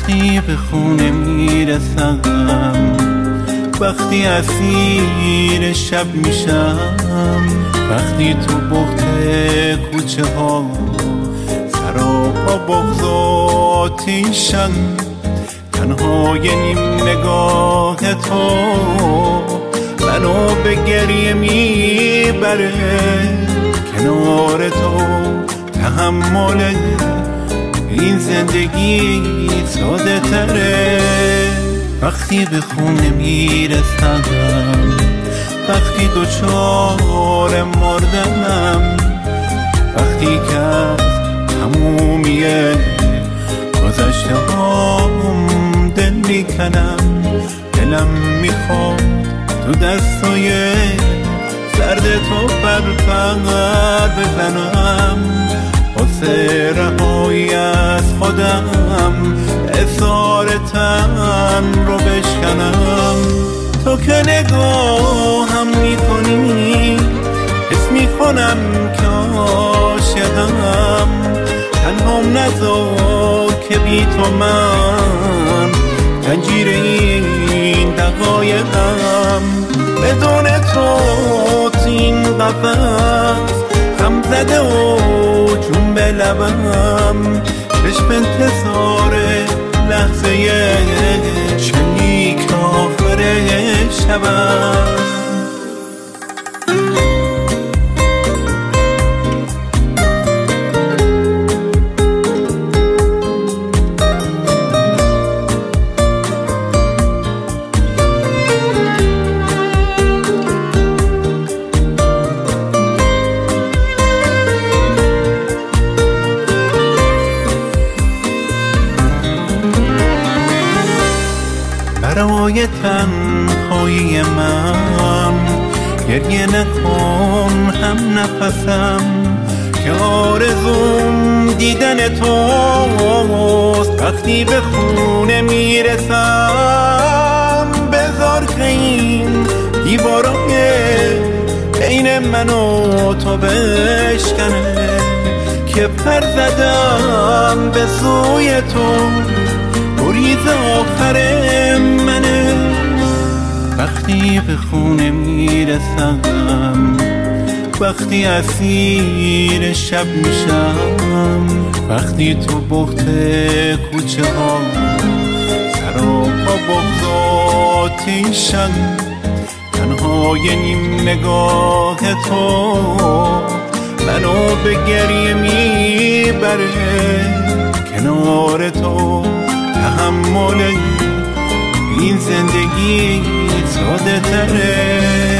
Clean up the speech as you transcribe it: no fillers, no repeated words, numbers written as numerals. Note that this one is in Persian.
وقتی به خونه میرسم، وقتی اسیر شب میشم، وقتی تو بغض کوچه ها سراپا بغض آتیشن، تنهای نیم نگاه تو منو به گریه میبره، کنار تو تحمل این زندگی ساده تره. وقتی به خونه میرسم، وقتی دوچار مردمم، وقتی که از تمومی گذشته هام دل میکنم، دلم میخواد تو دستای سرد تو پر بزنم، واسه رهایی از خودم اظهار تن رو بشکنم. تو که نگاهم میکنی حس میکنم که عاشقم، تنهام نذار که بی تو من زنجیر این دقایقم، بدون تو این قفس غم زده و جون به لبم، چشم انتظار لحظه شنیک آخر شبم. برای تنهایی من گریه نکن هم نفسم، که آرزوم دیدن توست. وقتی به خونه میرسم بذار که این دیوارای بین من و تو بشکنه، که پر زدم به سوی تو گریز آخر منه. وقتی به خونه میرسم، وقتی اسیر شب میشم، وقتی تو بغض کوچه ها سراپا بغض آتیشن، تنهای نیم نگاه تو منو به گریه میبره، کنار تو تحمل این زندگی ساده تره.